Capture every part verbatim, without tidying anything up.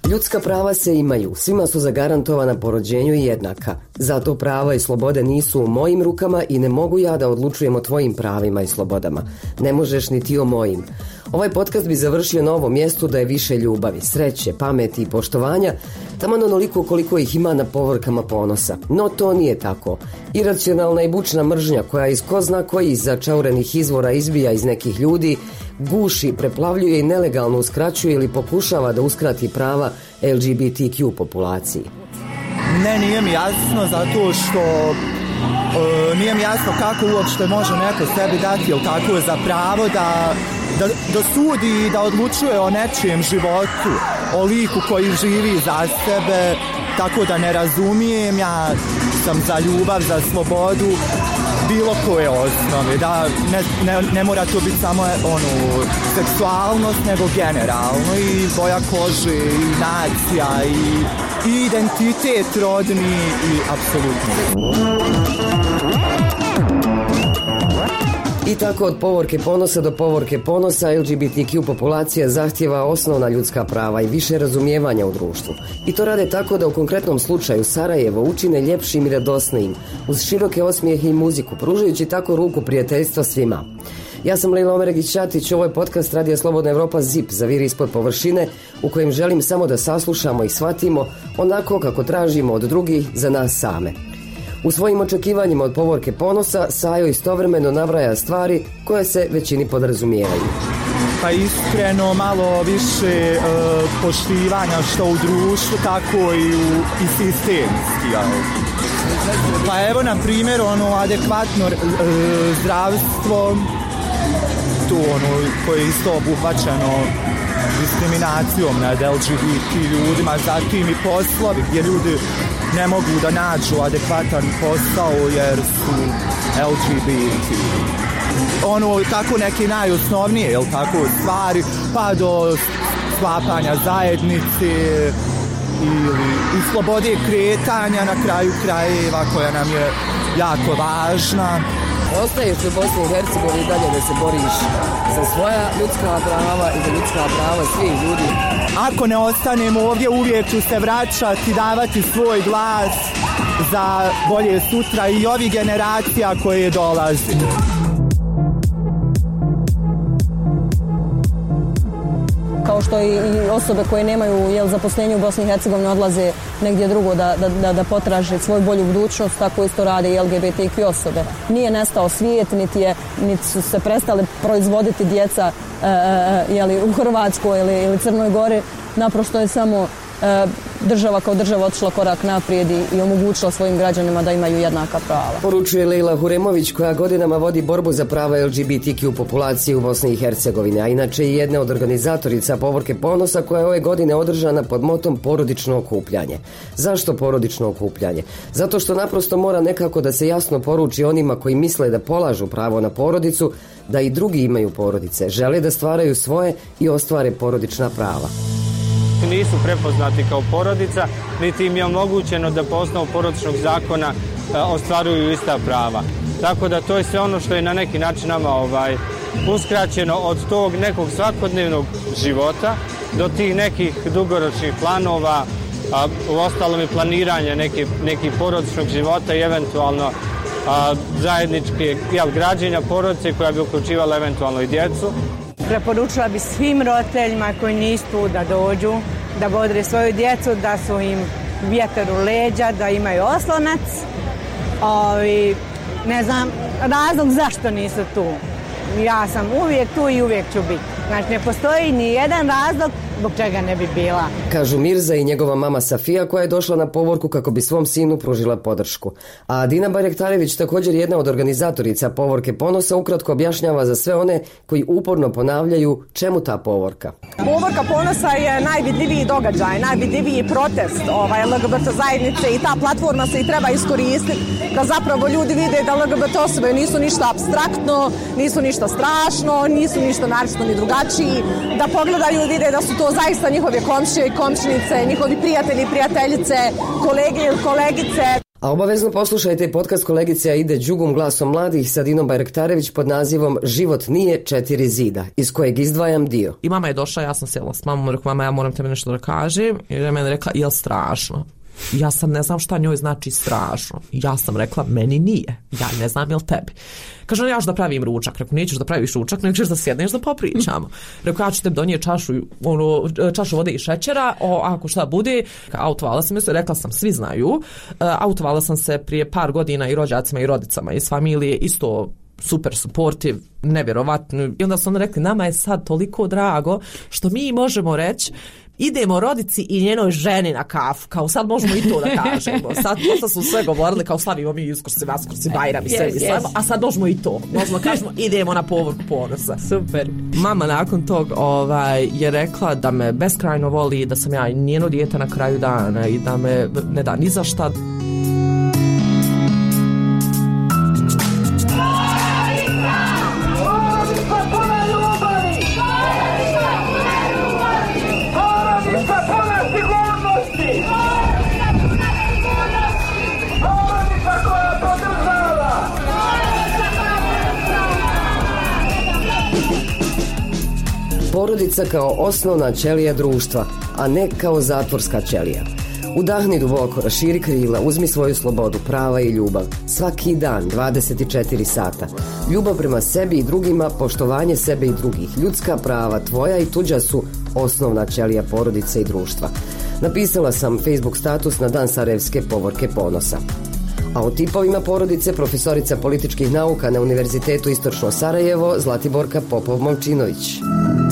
Ljudska prava se imaju, svima su zagarantovana po rođenju i jednaka. Zato prava i slobode nisu u mojim rukama i ne mogu ja da odlučujem o tvojim pravima i slobodama. Ne možeš ni ti o mojim. Ovaj podcast bi završio na ovom mjestu da je više ljubavi, sreće, pameti i poštovanja, taman onoliko koliko ih ima na povorkama ponosa. No to nije tako. Iracionalna i bučna mržnja koja iz ko zna kojih začaurenih izvora izbija iz nekih ljudi, guši, preplavljuje i nelegalno uskraćuje ili pokušava da uskrati prava L G B T Q populaciji. Ne, nije mi jasno zato što e, nije mi jasno kako uopšte može neko sebi dati ili tako je za pravo da, da, da sudi i da odlučuje o nečijem životu, o liku koji živi za sebe, tako da ne razumijem, ja sam za ljubav, za slobodu, bilo koje osnove, da ne, ne, ne mora to biti samo ono, seksualnost, nego generalno i boja kože, i nacija, i, i identitet rodni, i apsolutno. I tako od povorke ponosa do povorke ponosa L G B T Q populacija zahtjeva osnovna ljudska prava i više razumijevanja u društvu. I to rade tako da u konkretnom slučaju Sarajevo učine ljepšim i radosnijim, uz široke osmijehe i muziku, pružajući tako ruku prijateljstva svima. Ja sam Lejla Omeregić-Ćatić, ovo je podcast Radija Slobodna Evropa Z I P, Zaviri ispod površine, u kojem želim samo da saslušamo i shvatimo onako kako tražimo od drugih za nas same. U svojim očekivanjima od povorke ponosa Sajo istovremeno nabraja stvari koje se većini podrazumijevaju. Pa iskreno malo više e, poštivanja što u društvu, tako i, u, i sistemski. Ja. Pa evo na primjer ono adekvatno e, zdravstvo, to ono koje je isto obuhvaćeno diskriminacijom nad L G B T ljudima, zatim i poslovi gdje ljudi ne mogu da nađu adekvatan posao jer su L G B T. Ono, tako neke najosnovnije, jel tako, stvari, pa do sklapanja zajednice ili i slobode kretanja na kraju krajeva koja nam je jako važna. Ostaješ u Bosni i Hercegovini dalje da se boriš za svoja ljudska prava i za ljudska prava svih ljudi. Ako ne ostanemo ovdje, uvijek ću se vraćati, davati svoj glas za bolje sutra i ovih generacija koje dolaze. Kao što i osobe koje nemaju jel, zaposlenje u Bosni i Hercegovini odlaze negdje drugo da, da, da, da potraže svoju bolju budućnost, tako isto rade i L G B T Q osobe. Nije nestao svijet, niti, je, niti su se prestale proizvoditi djeca e, jeli, u Hrvatskoj ili, ili Crnoj Gori. Naprosto je samo e, država kao država otišla korak naprijed i, i omogućila svojim građanima da imaju jednaka prava. Poručuje Lejla Huremović koja godinama vodi borbu za prava L G B T Q populacije u Bosni i Hercegovini, a inače i jedna od organizatorica povorke ponosa koja je ove godine održana pod motom porodično okupljanje. Zašto porodično okupljanje? Zato što naprosto mora nekako da se jasno poruči onima koji misle da polažu pravo na porodicu, da i drugi imaju porodice, žele da stvaraju svoje i ostvare porodična prava. Nisu prepoznati kao porodica, niti im je omogućeno da po osnovu porodičnog zakona e, ostvaruju ista prava. Tako da to je sve ono što je na neki način nama ovaj, uskraćeno od tog nekog svakodnevnog života do tih nekih dugoročnih planova, a u ostalom i planiranja nekih neki porodičnog života i eventualno a, zajedničke jel, građenja porodice koja bi uključivala eventualno i djecu. Preporučila bi svim roditeljima koji nisu tu da dođu, da bodre svoju djecu, da su im vjetar u leđa, da imaju oslonac. Ovi, ne znam, razlog zašto nisu tu. Ja sam uvijek tu i uvijek ću biti. Znači, ne postoji ni jedan razlog zbog čega ne bi bila. Kažu Mirza i njegova mama Safija koja je došla na povorku kako bi svom sinu pružila podršku. A Dina Barjektarević, također jedna od organizatorica povorke ponosa, ukratko objašnjava za sve one koji uporno ponavljaju čemu ta povorka. Povorka ponosa je najvidljiviji događaj, najvidljiviji protest ovaj, L G B T zajednice i ta platforma se i treba iskoristiti da zapravo ljudi vide da L G B T osobe nisu ništa apstraktno, nisu ništa strašno, nisu ništa naročito ni drugačiji, da pogledaju i vide da su to zaista njihove komšije i komšinice, njihovi prijatelji i prijateljice, kolege i kolegice. A obavezno poslušajte podcast kolegice Aide Đugum glasom mladih sa Dinom Bajraktarević pod nazivom Život nije četiri zida, iz kojeg izdvajam dio. I mama je došla, ja sam sjela s mamom, rekla, mama, ja moram tebe nešto da kažem. I je meni rekla, jel strašno? Ja sam ne znam šta njoj znači strašno. Ja sam rekla, meni nije. Ja ne znam jel tebi. Kaže, ja ću da pravim ručak. Rekao, nećeš da praviš ručak, nego ćeš da sjedneš da popričamo. Rekao, ja ću tebi donijeti čašu, ono, čašu vode i šećera, o, ako šta bude. Autovala sam se, rekla sam, svi znaju. Autovala sam se prije par godina i rođacima i rodicama iz familije, isto super supportive, nevjerovatno. I onda su onda rekli, nama je sad toliko drago što mi možemo reći, idemo rodici i njenoj ženi na kafu, kao sad možemo i to da kažemo. Sad dosta su sve govorili, kao slavimo mi Uskrsi, Vaskrsi, Bajram i sve, yes, yes. A sad možemo i to. Možemo da kažemo, idemo na povorku ponosa. Super. Mama nakon tog ovaj, je rekla da me beskrajno voli, da sam ja njeno dijete na kraju dana i da me ne da ni za šta. Porodica kao osnovna ćelija društva, a ne kao zatvorska ćelija. Udahni duboko, raširi krila, uzmi svoju slobodu, prava i ljubav. Svaki dan, dvadeset četiri sata. Ljubav prema sebi i drugima, poštovanje sebe i drugih. Ljudska prava, tvoja i tuđa su osnovna ćelija porodice i društva. Napisala sam Facebook status na dan Sarajevske povorke ponosa. A o tipovima porodice profesorica političkih nauka na Univerzitetu Istočno Sarajevo Zlatiborka Popov-Momčinović.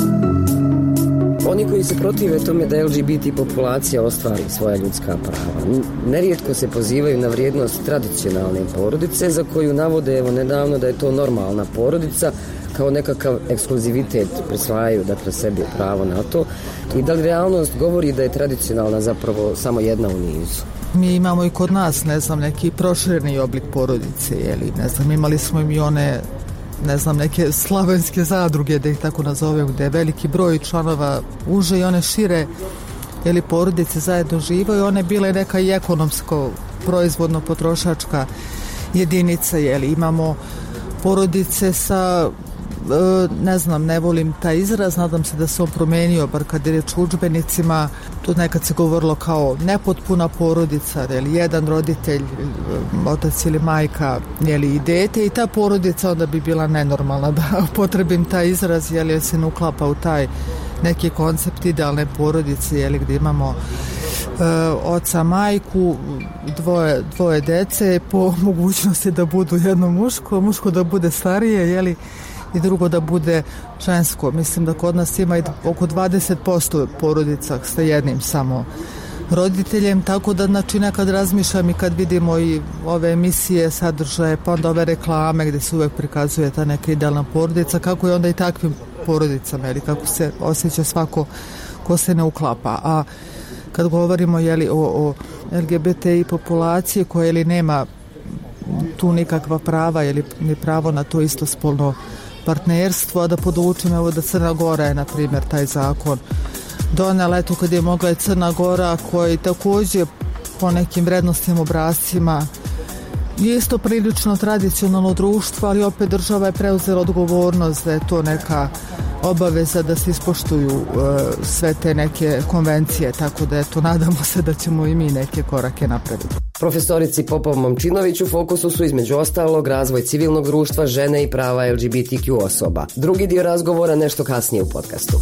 Oni koji se protive tome da L G B T populacija ostvari svoja ljudska prava, nerijetko se pozivaju na vrijednost tradicionalne porodice za koju navode evo nedavno da je to normalna porodica, kao nekakav ekskluzivitet prisvajaju dakle sebi pravo na to. I da li realnost govori da je tradicionalna zapravo samo jedna u nizu? Mi imamo i kod nas, ne znam, neki prošireni oblik porodice, jeli, ne znam, imali smo i one, ne znam, neke slavenske zadruge, da ih tako nazovem, gde je veliki broj članova uže i one šire, jeli, porodice zajedno živaju, one bile neka i ekonomsko, proizvodno potrošačka jedinica, jeli, imamo porodice sa, ne znam, ne volim taj izraz, nadam se da se on promenio, bar kad je reč o udžbenicima, to nekad se govorilo kao nepotpuna porodica, jeli, jedan roditelj, otac ili majka, jeli, i dete, i ta porodica onda bi bila nenormalna, da potrebim taj izraz, jeli, jer se ne uklapa u taj neki koncept idealne porodice, jeli, gdje imamo e, oca, majku, dvoje, dvoje dece, po mogućnosti da budu jedno muško, muško da bude starije, jeli, i drugo da bude žensko. Mislim da kod nas ima i oko dvadeset posto porodica sa jednim samo roditeljem, tako da znači nekad razmišljam i kad vidimo i ove emisije, sadržaje, pa onda ove reklame gdje se uvek prikazuje ta neka idealna porodica, kako je onda i takvim porodicama, ili kako se osjeća svako ko se ne uklapa. A kad govorimo, jeli, o, o L G B T I populaciji koja, jeli, nema tu nikakva prava, jeli, ni pravo na to istospolno partnerstvo, a da podučim, evo, da Crna Gora je, na primjer, taj zakon donela, eto, kad je mogla i Crna Gora, koji također po nekim vrednostnim obrascima je isto prilično tradicionalno društvo, ali opet država je preuzela odgovornost da je to neka obaveza da se ispoštuju uh, sve te neke konvencije, tako da eto, nadamo se da ćemo i mi neke korake napraviti. Profesorici Popov-Momčinović u fokusu su između ostalog razvoj civilnog društva, žene i prava L G B T Q osoba. Drugi dio razgovora nešto kasnije u podcastu.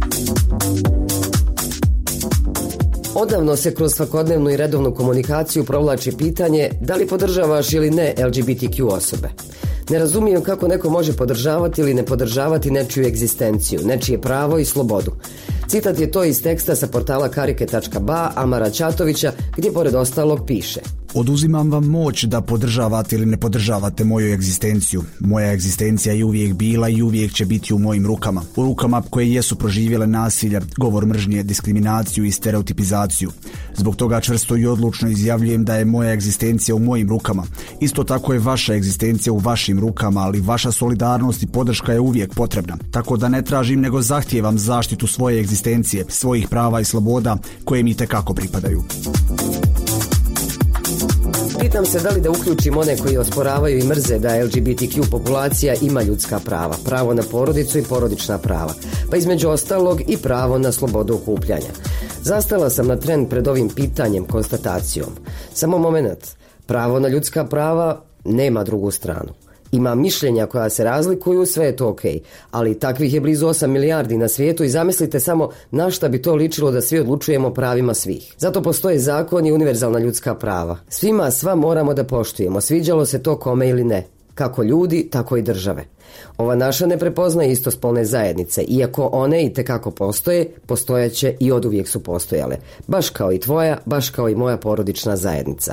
Odavno se kroz svakodnevnu i redovnu komunikaciju provlači pitanje da li podržavaš ili ne L G B T Q osobe. Ne razumijem kako neko može podržavati ili ne podržavati nečiju egzistenciju, nečije pravo i slobodu. Citat je to iz teksta sa portala karike tačka ba Amara Ćatovića, gdje pored ostalog piše: Oduzimam vam moć da podržavate ili ne podržavate moju egzistenciju. Moja egzistencija je uvijek bila i uvijek će biti u mojim rukama. U rukama koje jesu proživjele nasilje, govor mržnje, diskriminaciju i stereotipizaciju. Zbog toga čvrsto i odlučno izjavljujem da je moja egzistencija u mojim rukama. Isto tako je vaša egzistencija u vašim rukama, ali vaša solidarnost i podrška je uvijek potrebna. Tako da ne tražim nego zahtijevam zaštitu svoje egzistencije, svojih prava i sloboda koje mi itekako pripadaju. Pitam se da li da uključim one koji osporavaju i mrze da L G B T Q populacija ima ljudska prava, pravo na porodicu i porodična prava, pa između ostalog i pravo na slobodu okupljanja. Zastala sam na tren pred ovim pitanjem, konstatacijom. Samo moment, pravo na ljudska prava nema drugu stranu. Ima mišljenja koja se razlikuju, sve je to okej, ali takvih je blizu osam milijardi na svijetu i zamislite samo na šta bi to ličilo da svi odlučujemo pravima svih. Zato postoje zakon i univerzalna ljudska prava. Svima sva moramo da poštujemo, sviđalo se to kome ili ne. Kako ljudi, tako i države. Ova naša ne prepoznaje istospolne zajednice, iako one i tekako postoje, postojaće i oduvijek su postojale. Baš kao i tvoja, baš kao i moja porodična zajednica.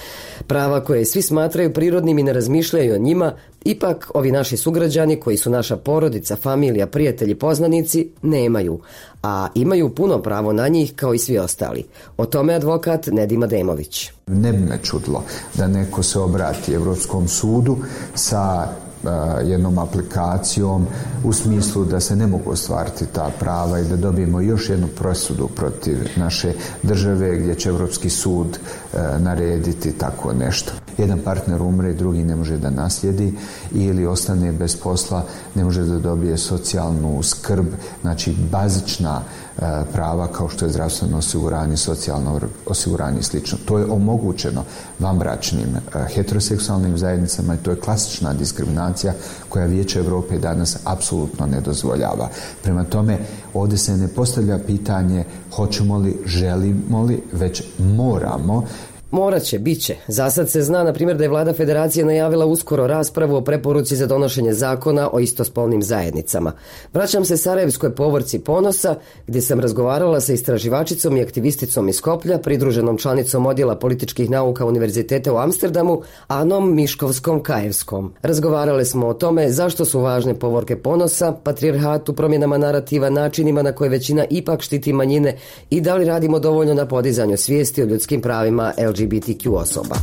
Prava koje svi smatraju prirodnim i ne razmišljaju o njima, ipak ovi naši sugrađani koji su naša porodica, familija, prijatelji, poznanici, nemaju, a imaju puno pravo na njih kao i svi ostali. O tome advokat Nedim Ademović. Ne bi me čudilo da neko se obrati Europskom sudu sa jednom aplikacijom u smislu da se ne mogu ostvariti ta prava i da dobijemo još jednu presudu protiv naše države gdje će Europski sud narediti tako nešto. Jedan partner umre, drugi ne može da naslijedi ili ostane bez posla, ne može da dobije socijalnu skrb, znači bazična prava kao što je zdravstveno osiguranje, socijalno osiguranje i slično. To je omogućeno vanbračnim heteroseksualnim zajednicama i to je klasična diskriminacija koja Vijeće Europe danas apsolutno ne dozvoljava. Prema tome, ovdje se ne postavlja pitanje hoćemo li, želimo li, već moramo. Morat će, bit će. Zasad se zna, na primjer, da je vlada federacije najavila uskoro raspravu o preporuci za donošenje zakona o istospolnim zajednicama. Vraćam se Sarajevskoj povorci Ponosa, gdje sam razgovarala sa istraživačicom i aktivisticom iz Skoplja, pridruženom članicom odjela političkih nauka Univerziteta u Amsterdamu, Anom Miškovskom-Kajevskom. Razgovarale smo o tome zašto su važne povorke Ponosa, patrijarhatu, promjenama narativa, načinima na koje većina ipak štiti manjine i da li radimo dovoljno na podizanju svijesti o ljudskim pravima L G B T Q osoba.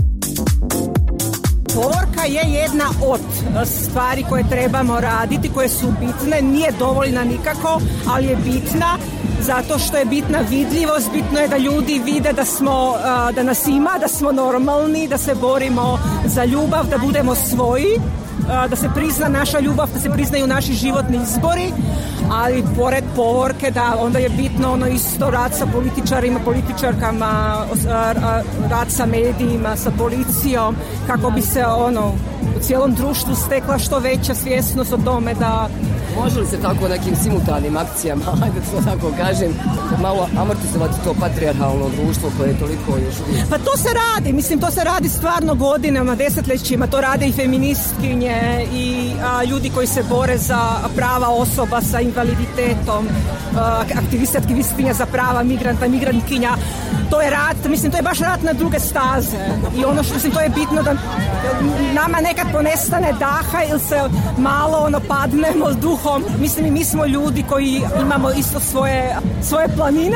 Povorka je jedna od stvari koje trebamo raditi, koje su bitne, nije dovoljna nikako, ali je bitna zato što je bitna vidljivost, bitno je da ljudi vide da smo, da nas ima, da smo normalni, da se borimo za ljubav, da budemo svoji, da se prizna naša ljubav, da se priznaju naši životni izbori, ali pored povorke da onda je bitno ono isto rad sa političarima, političarkama, rad sa medijima, sa policijom, kako bi se ono u cijelom društvu stekla što veća svjesnost o tome da... Može li se tako nekim simultanim akcijama, ajde to tako kažem, malo amortizovati to patrijarhalno društvo koje je toliko još uvijek? Pa to se radi, mislim to se radi stvarno godinama, desetljećima, to rade i feministkinje i a, ljudi koji se bore za prava osoba sa invaliditetom, a, aktiviste, aktivistkinja za prava migranta, migrantkinja. To je rat, mislim to je baš rat na druge staze i ono što mislim to je bitno da nama nekad ponestane daha ili se malo ono padnemo duhom. Mislim i mi smo ljudi koji imamo isto svoje, svoje planine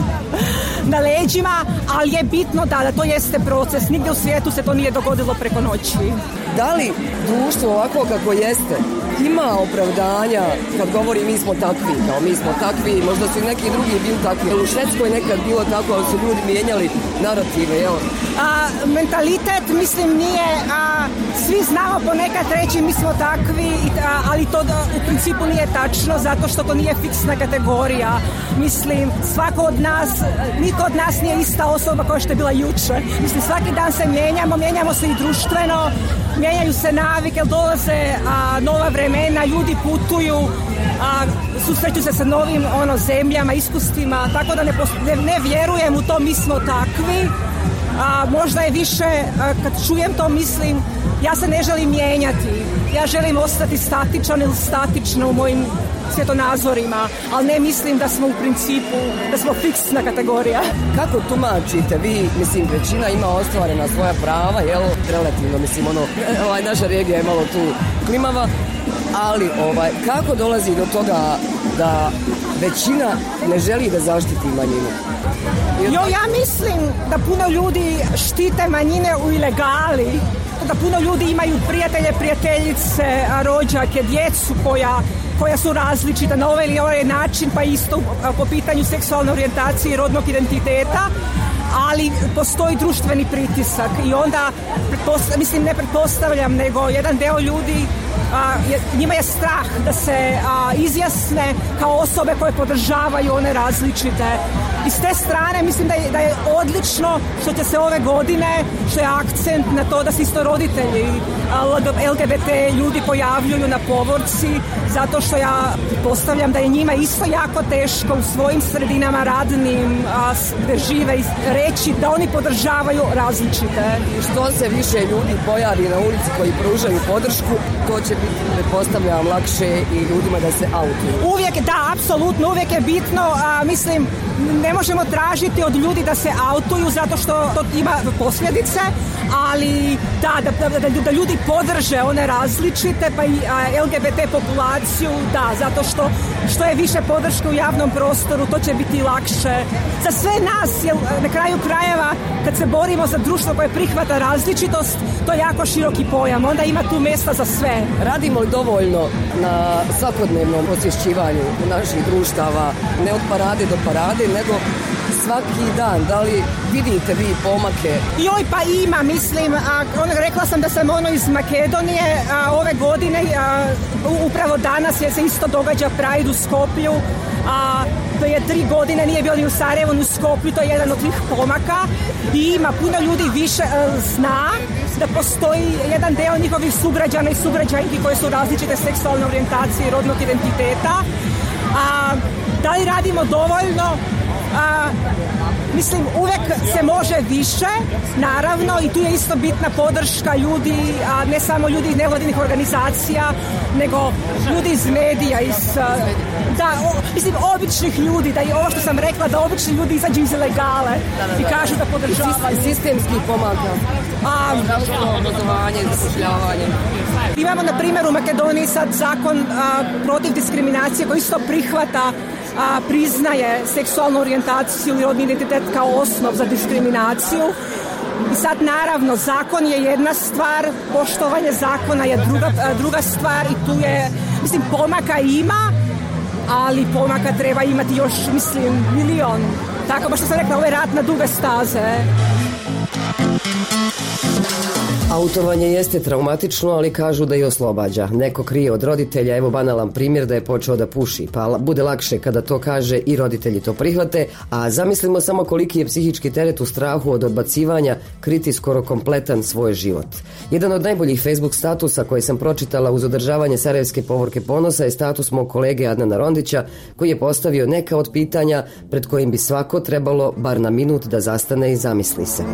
na leđima, ali je bitno da, da to jeste proces. Nigdje u svijetu se to nije dogodilo preko noći. Da li društvo ovako kako jeste ima opravdanja kad govori mi smo takvi, kao mi smo takvi, možda su i neki drugi bili takvi, u Švedskoj nekad bilo tako, ali su ljudi mijenjali narative, jel? A, mentalitet, mislim, nije, a, svi znamo ponekad reći mi smo takvi, a, ali to da, u principu nije tačno, zato što to nije fiksna kategorija. Mislim, svako od nas, niko od nas nije ista osoba koja što je bila juče. Mislim, svaki dan se mijenjamo, mijenjamo se i društveno, mijenjaju se navike, dolaze a, nova vremena, ljudi putuju, a, susreću se sa novim ono, zemljama, iskustvima, tako da ne, ne, ne vjerujem u to mi smo takvi. A, možda je više, a, kad čujem to mislim, ja se ne želim mijenjati, ja želim ostati statičan ili statično u mojim svjetonazorima, ali ne mislim da smo u principu, da smo fiksna kategorija. Kako tumačite vi, mislim, većina ima ostvarena svoja prava, jel, relativno, mislim, ono, ovaj, naša regija je malo tu klimava, ali, ovaj, kako dolazi do toga da većina ne želi da zaštiti manjinu? Jo, ja mislim da puno ljudi štite manjine u ilegali, da puno ljudi imaju prijatelje, prijateljice, rođake, djecu koja koja su različita na ovaj ili ovaj način, pa isto po pitanju seksualne orijentacije i rodnog identiteta, ali postoji društveni pritisak i onda, mislim, ne pretpostavljam, nego jedan deo ljudi, a, je, njima je strah da se a, izjasne kao osobe koje podržavaju one različite. I s te strane mislim da je, da je odlično što će se ove godine, što je akcent na to da se isto roditelji L G B T ljudi pojavljuju na povorci, zato što ja postavljam da je njima isto jako teško u svojim sredinama radnim a, gde žive reći da oni podržavaju različite. I što se više ljudi pojavi na ulici koji pružaju podršku, to će biti, pretpostavljam, lakše i ljudima da se autuju. Uvijek, da, apsolutno, uvijek je bitno, a, mislim, ne možemo tražiti od ljudi da se autuju zato što to ima posljedice, ali da, da, da, da, da ljudi podrže one različite, pa i a, L G B T populaciju, da, zato što što je više podrške u javnom prostoru, to će biti lakše za sve nas, jer na kraju krajeva kad se borimo za društvo koje prihvata različitost, to je jako široki pojam, onda ima tu mjesta za sve. Radimo li dovoljno na svakodnevnom osvješćivanju naših društava, ne od parade do parade, nego svaki dan? Da li vidite vi pomake? Joj, pa ima, mislim, a, on, rekla sam da sam ono iz Makedonije, a, ove godine, a, upravo danas je se isto događa Pride u Skoplju, a to je tri godine, nije bio ni u Sarajevu, ni u Skoplju, to je jedan od tih pomaka i ima puno ljudi više a, zna da postoji jedan deo njihovih sugrađana i sugrađanki koje su različite seksualne orijentacije i rodnog identiteta. A, da li radimo dovoljno? A, mislim, uvek se može više, naravno, i tu je isto bitna podrška ljudi, a ne samo ljudi iz nevladinih organizacija, nego ljudi iz medija, iz, a, da, o, mislim, običnih ljudi, da i ovo što sam rekla, da obični ljudi izađu iz ilegale da, da, da. i kažu da podržavaju. Sistemskih pomaka, zdravstveno obrazovanje, zapošljavanje. Imamo, na primjer, u Makedoniji sad zakon a, protiv diskriminacije koji isto prihvata a, priznaje seksualnu orijentaciju i rodni identitet kao osnov za diskriminaciju. I sad, naravno, zakon je jedna stvar, poštovanje zakona je druga, a, druga stvar i tu je, mislim, pomaka ima, ali pomaka treba imati još, mislim, milion. Tako, baš što sam rekla, ovo je rat na duge staze. Autovanje jeste traumatično, ali kažu da i oslobađa. Neko krije od roditelja, evo banalan primjer da je počeo da puši, pa bude lakše kada to kaže i roditelji to prihvate, a zamislimo samo koliki je psihički teret u strahu od odbacivanja kriti skoro kompletan svoj život. Jedan od najboljih Facebook statusa koje sam pročitala uz održavanje Sarajevske povorke ponosa je status mog kolege Adnana Rondića, koji je postavio neka od pitanja pred kojim bi svako trebalo bar na minut da zastane i zamisli se.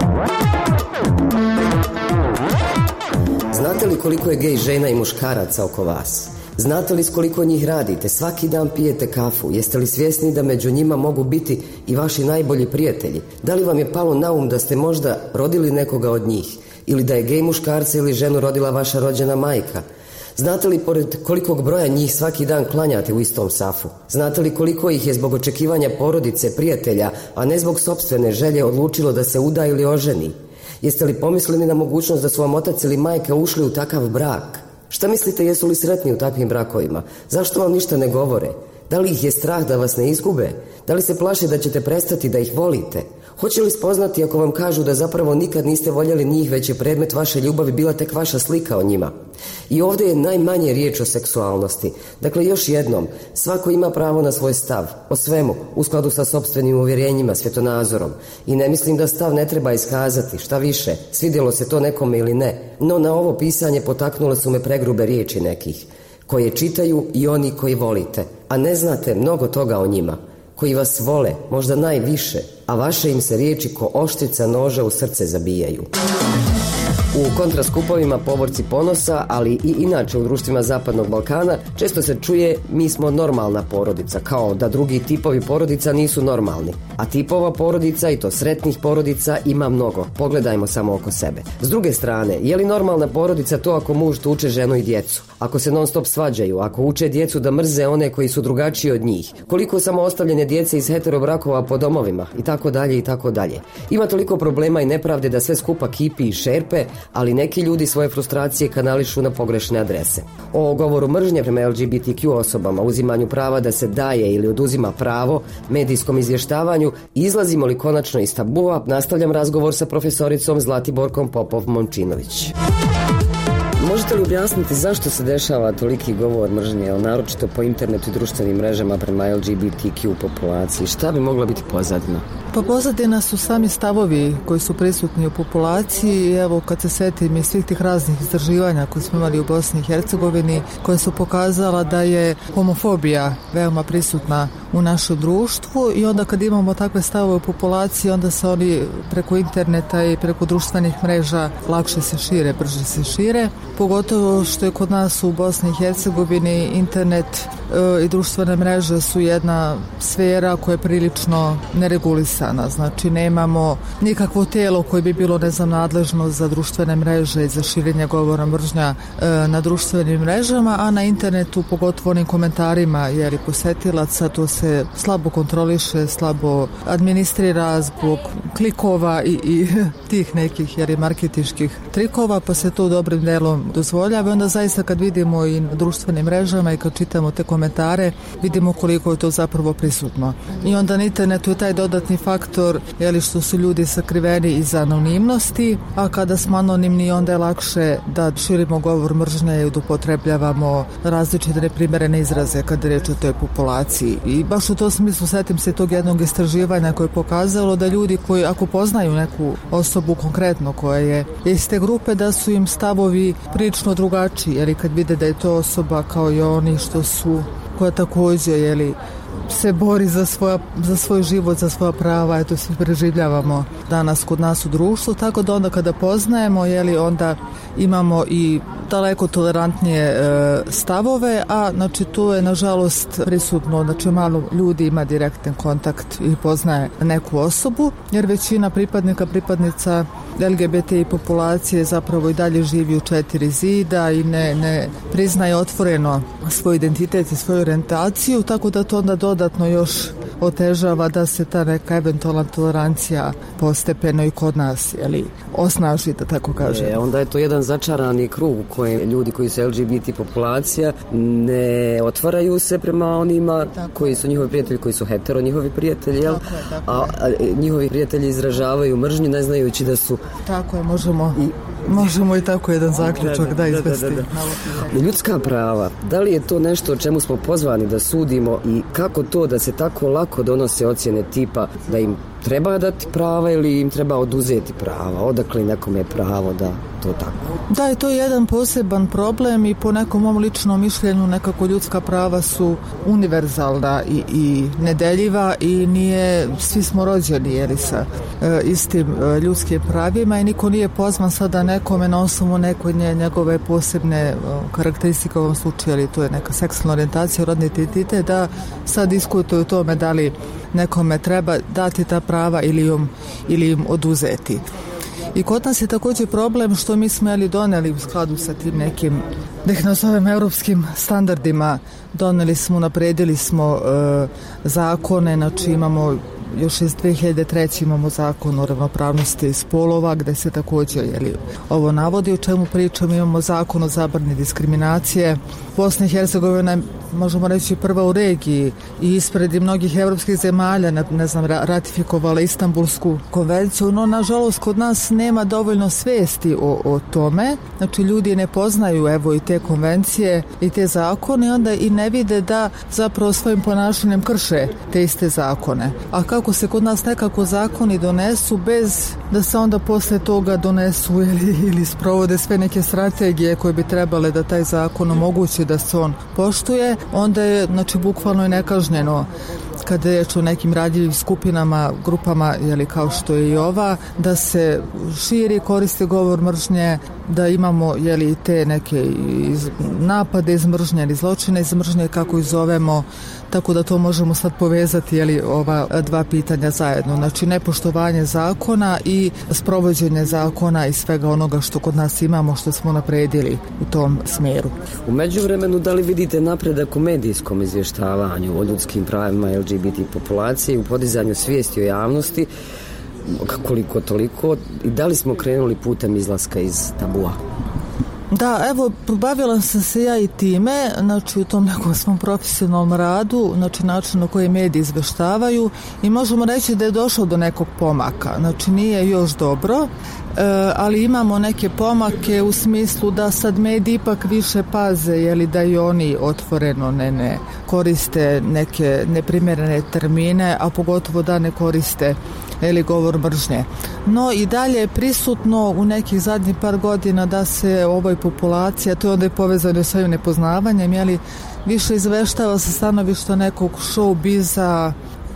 Znate li koliko je gej žena i muškaraca oko vas? Znate li s koliko njih radite? Svaki dan pijete kafu. Jeste li svjesni da među njima mogu biti i vaši najbolji prijatelji? Da li vam je palo na um da ste možda rodili nekoga od njih? Ili da je gej muškarca ili ženu rodila vaša rođena majka? Znate li pored kolikog broja njih svaki dan klanjate u istom safu? Znate li koliko ih je zbog očekivanja porodice, prijatelja, a ne zbog sopstvene želje odlučilo da se uda ili oženi? Jeste li pomislili na mogućnost da su vam otac ili majka ušli u takav brak? Šta mislite, jesu li sretni u takvim brakovima? Zašto vam ništa ne govore? Da li ih je strah da vas ne izgube? Da li se plaše da ćete prestati da ih volite? Hoće li spoznati ako vam kažu da zapravo nikad niste voljeli njih, već je predmet vaše ljubavi bila tek vaša slika o njima? I ovdje je najmanje riječ o seksualnosti. Dakle, još jednom, svako ima pravo na svoj stav, o svemu, u skladu sa sopstvenim uvjerenjima, svjetonazorom. I ne mislim da stav ne treba iskazati, šta više, svidjelo se to nekome ili ne, no na ovo pisanje potaknule su me pregrube riječi nekih, koje čitaju i oni koji volite, a ne znate mnogo toga o njima, koji vas vole, možda najviše, a vaše im se riječi ko oštrica noža u srce zabijaju. U kontraskupovima Povorci ponosa, ali i inače u društvima Zapadnog Balkana, često se čuje mi smo normalna porodica, kao da drugi tipovi porodica nisu normalni. A tipova porodica, i to sretnih porodica, ima mnogo. Pogledajmo samo oko sebe. S druge strane, je li normalna porodica to ako muž tuče ženu i djecu? Ako se non stop svađaju, ako uče djecu da mrze one koji su drugačiji od njih? Koliko samo ostavljene djece iz heterobrakova po domovima? I tako dalje, i tako dalje. Ima toliko problema i nepravde da sve skupa kipi i šerpe, ali neki ljudi svoje frustracije kanališu na pogrešne adrese. O govoru mržnje prema L G B T Q osobama, uzimanju prava da se daje ili oduzima pravo, medijskom izvještavanju, izlazimo li konačno iz tabua, nastavljam razgovor sa profesoricom Zlatiborkom Popov-Momčinović. Možete li objasniti zašto se dešava toliki govor mržnje, naročito po internetu i društvenim mrežama prema L G B T Q populaciji? Šta bi mogla biti pozadina? Pa pozadina su sami stavovi koji su prisutni u populaciji. Evo, kad se setim i svih tih raznih istraživanja koje smo imali u Bosni i Hercegovini, koje su pokazala da je homofobija veoma prisutna u našem društvu, i onda kad imamo takve stavove u populaciji, onda se oni preko interneta i preko društvenih mreža lakše se šire, brže se šire. Pogotovo što je kod nas u Bosni i Hercegovini internet e, i društvene mreže su jedna sfera koja je prilično neregulisana. Znači nemamo nikakvo tijelo koje bi bilo, ne znam, nadležno za društvene mreže i za širenje govora mržnja e, na društvenim mrežama, a na internetu, pogotovo onim komentarima jer i posetilaca, to se slabo kontroliše, slabo administrira zbog klikova i, i tih nekih jer i marketinških trikova, pa se to dobrim delom dozvoljava. Onda zaista kad vidimo i na društvenim mrežama i kad čitamo te komentare, vidimo koliko je to zapravo prisutno. I onda na internetu je taj dodatni faktor, jeli, što su ljudi sakriveni iza anonimnosti, a kada smo anonimni onda je lakše da širimo govor mržnje i da upotrebljavamo različite neprimjerene izraze kada je reč o toj populaciji. I baš u tom smislu setim se tog jednog istraživanja koje je pokazalo da ljudi koji ako poznaju neku osobu konkretno koja je iz te grupe, da su im stavovi prilično drugačiji, jer kad vide da je to osoba kao i oni što su, koja također, jeli, se bori za, svoja, za svoj život, za svoja prava, eto svi preživljavamo danas kod nas u društvu, tako da onda kada poznajemo, jeli, onda imamo i daleko tolerantnije e, stavove, a znači to je nažalost prisutno, znači malo ljudi ima direktan kontakt i poznaje neku osobu, jer većina pripadnika, pripadnica L G B T populacije zapravo i dalje živi u četiri zida i ne, ne priznaje otvoreno svoj identitet i svoju orijentaciju, tako da to onda dodatno još otežava da se ta neka eventualna tolerancija postepeno i kod nas, jeli, osnaži, da tako kažem. E, onda je to jedan začarani krug u kojem ljudi koji su L G B T populacija ne otvaraju se prema onima tako koji su njihovi prijatelji, koji su hetero njihovi prijatelji, jel? Tako je, tako a, a njihovi prijatelji izražavaju mržnju ne znajući da su... Tako je, možemo... I... Možemo i tako jedan zaključak da, da, da izvesti. Da, da, da. Ljudska prava, da li je to nešto o čemu smo pozvani da sudimo i kako to da se tako lako donose ocjene tipa da im treba dati prava ili im treba oduzeti prava? Odakle nekom je pravo da to tako? Da, je to jedan poseban problem i po nekom mom ličnom mišljenju nekako ljudska prava su univerzalna i, i nedeljiva i nije, svi smo rođeni jeli, sa e, istim e, ljudskim pravima i niko nije pozvan sada nekome na osnovu neke njegove posebne e, karakteristike u ovom slučaju, ali to je neka seksualna orijentacija, rodni identitet, da sad diskutuju o tome da li nekome treba dati ta prava ili im, ili im oduzeti. I kod nas je također problem što mi smo jeli doneli u skladu sa tim nekim, da ih nazovem, europskim standardima, doneli smo, napredili smo e, zakone, znači imamo još iz dve hiljade treće imamo zakon o ravnopravnosti spolova gdje se također jeli, ovo navodi o čemu pričam. Imamo zakon o zabrani diskriminacije. Bosna i Hercegovina je, možemo reći, prva u regiji i ispred mnogih evropskih zemalja, ne, ne znam, ratifikovala Istanbulsku konvenciju, no nažalost kod nas nema dovoljno svijesti o, o tome. Znači ljudi ne poznaju evo i te konvencije i te zakone, onda i ne vide da zapravo svojim ponašanjem krše te iste zakone. A kako se kod nas nekako zakoni donesu bez da se onda posle toga donesu ili, ili sprovode sve neke strategije koje bi trebale da taj zakon omogući da se on poštuje, onda je, znači, bukvalno i nekažnjeno kada je o nekim radljivim skupinama, grupama, jeli, kao što je i ova, da se širi, koristi govor mržnje, da imamo jeli, te neke iz, napade iz mržnje ili zločine iz mržnje, kako ih zovemo, tako da to možemo sad povezati jeli, ova dva pitanja zajedno. Znači nepoštovanje zakona i sprovođenje zakona i svega onoga što kod nas imamo, što smo napredili u tom smjeru. U međuvremenu, da li vidite napredak u medijskom izvještavanju o ljudskim pravima L G B T populacije, u podizanju svijesti o javnosti koliko toliko, i da li smo krenuli putem izlaska iz tabua? Da, evo, bavila sam se ja i time, znači u tom nekom svom profesionalnom radu, znači način na koji mediji izveštavaju, i možemo reći da je došlo do nekog pomaka, znači nije još dobro, e, ali imamo neke pomake u smislu da sad mediji ipak više paze, jeli, da i oni otvoreno ne, ne koriste neke neprimjerene termine, a pogotovo da ne koriste ili govor mržnje. No i dalje je prisutno u nekih zadnjih par godina da se ovoj populaciji, a to je onda je povezano sa ovim nepoznavanjem, jeli, više izveštava sa stanovišta nekog showbiza,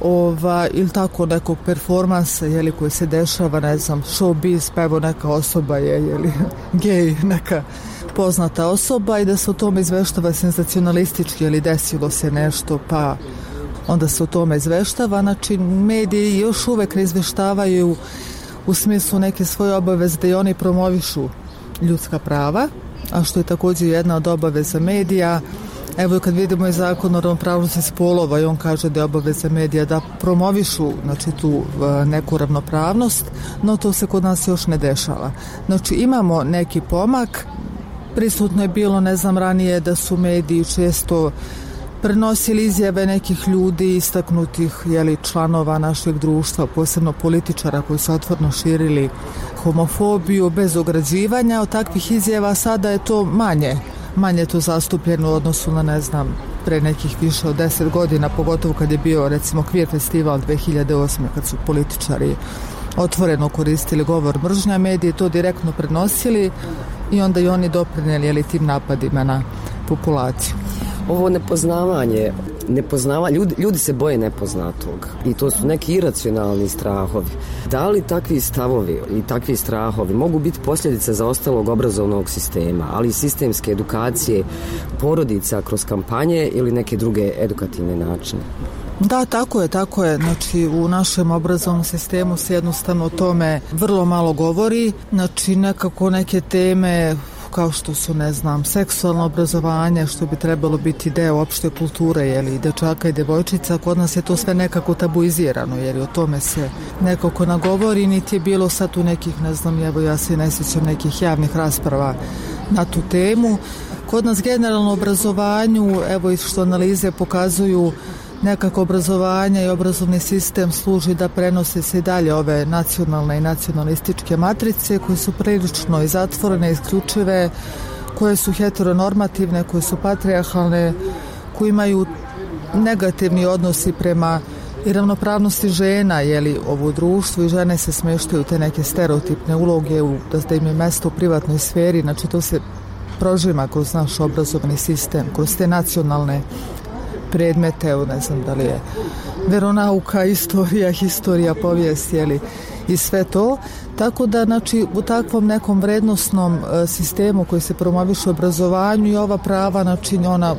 ova, ili tako nekog performansa, jeli, koji se dešava, ne znam, showbiz, pa evo neka osoba je, jeli, gej, neka poznata osoba, i da se o tome izveštava senzacionalistički, jeli, desilo se nešto, pa onda se o tome izveštava. Znači, mediji još uvek ne izveštavaju u smislu neke svoje obaveze da i oni promovišu ljudska prava, a što je također jedna od obaveza medija. Evo, kad vidimo i zakon o ravnopravnosti spolova, i on kaže da je obaveza medija da promovišu, znači, tu neku ravnopravnost, no to se kod nas još ne dešava. Znači, imamo neki pomak. Prisutno je bilo, ne znam, ranije da su mediji često prenosili izjave nekih ljudi istaknutih, jeli, članova našeg društva, posebno političara koji su otvoreno širili homofobiju bez ograđivanja. Od takvih izjava sada je to manje, manje to zastupljeno u odnosu na, ne znam, pre nekih više od deset godina, pogotovo kad je bio, recimo, Queer festival dve hiljade osme, kad su političari otvoreno koristili govor mržnja, mediji to direktno prenosili i onda i oni doprinijeli, jeli, tim napadima na populaciju. Ovo nepoznavanje, nepoznava, ljudi, ljudi se boje nepoznatog i to su neki iracionalni strahovi. Da li takvi stavovi i takvi strahovi mogu biti posljedice zaostalog obrazovnog sistema, ali i sistemske edukacije porodica kroz kampanje ili neke druge edukativne načine? Da, tako je, tako je. Znači, u našem obrazovnom sistemu se jednostavno o tome vrlo malo govori. Znači, nekako neke teme kao što su, ne znam, seksualno obrazovanje, što bi trebalo biti deo opšte kulture, jeli, i dečaka i devojčica, kod nas je to sve nekako tabuizirano, jer o tome se nekako nagovori, niti je bilo sad u nekih, ne znam, evo ja se ne sjećam nekih javnih rasprava na tu temu. Kod nas generalno obrazovanju, evo i što analize pokazuju, nekako obrazovanje i obrazovni sistem služi da prenose se i dalje ove nacionalne i nacionalističke matrice koje su prilično i zatvorene, isključive, koje su heteronormativne, koje su patrijarhalne, koje imaju negativni odnosi prema i ravnopravnosti žena, jeli, ovo društvo, i žene se smeštaju te neke stereotipne uloge u, da im je mesto u privatnoj sferi. Znači, to se prožima kroz naš obrazovni sistem, kroz te nacionalne predmete, ne znam da li je veronauka, istorija, historija, povijest, jeli, i sve to. Tako da, znači, u takvom nekom vrednosnom sistemu koji se promoviše u obrazovanju, i ova prava, znači, ona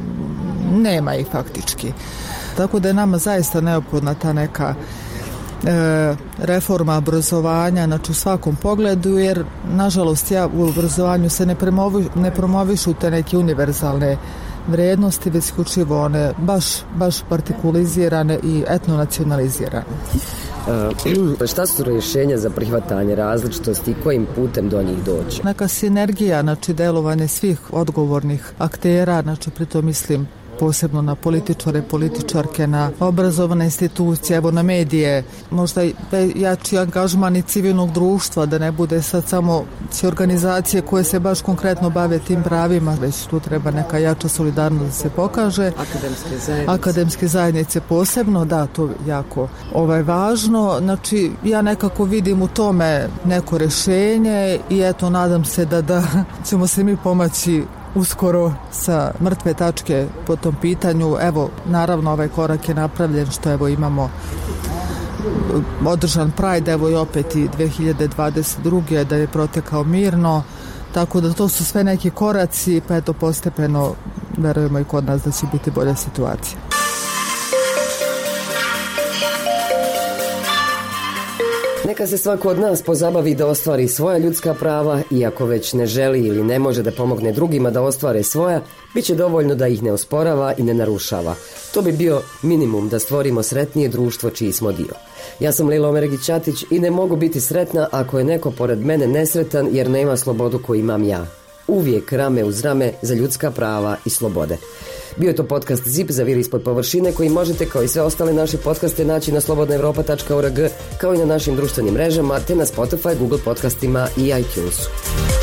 nema ih faktički. Tako da je nama zaista neophodna ta neka e, reforma obrazovanja, znači u svakom pogledu, jer nažalost ja u obrazovanju se ne, promovi, ne promovišu te neke univerzalne vrednosti, već isključivo one baš, baš partikulizirane i etnonacionalizirane. E, šta su rješenja za prihvatanje različitosti i kojim putem do njih doći? Neka sinergija, znači delovanje svih odgovornih aktera, znači pritom mislim posebno na političare, političarke, na obrazovane institucije, evo na medije, možda jači angažman i civilnog društva, da ne bude sad samo organizacije koje se baš konkretno bave tim pravima, već tu treba neka jača solidarnost da se pokaže. Akademske zajednice. Akademske zajednice posebno, da, to jako ovaj, važno. Znači, ja nekako vidim u tome neko rješenje i eto, nadam se da, da ćemo se mi pomaći uskoro sa mrtve tačke po tom pitanju. Evo, naravno, ovaj korak je napravljen, što evo imamo održan Pride, evo i opet i dve hiljade dvadeset druge da je protekao mirno, tako da to su sve neki koraci, pa eto postepeno verujemo i kod nas da će biti bolja situacija. neka se svako od nas pozabavi da ostvari svoja ljudska prava i ako već ne želi ili ne može da pomogne drugima da ostvare svoja, bit će dovoljno da ih ne osporava i ne narušava. To bi bio minimum da stvorimo sretnije društvo čiji smo dio. Ja sam Lila Omeregić-Ćatić i ne mogu biti sretna ako je neko pored mene nesretan jer nema slobodu koju imam ja. Uvijek rame uz rame za ljudska prava i slobode. Bio je to podcast Zip za Vir ispod površine koji možete kao i sve ostale naše podcaste naći na slobodna europa tačka org kao i na našim društvenim mrežama te na Spotify, Google podcastima i iTunesu.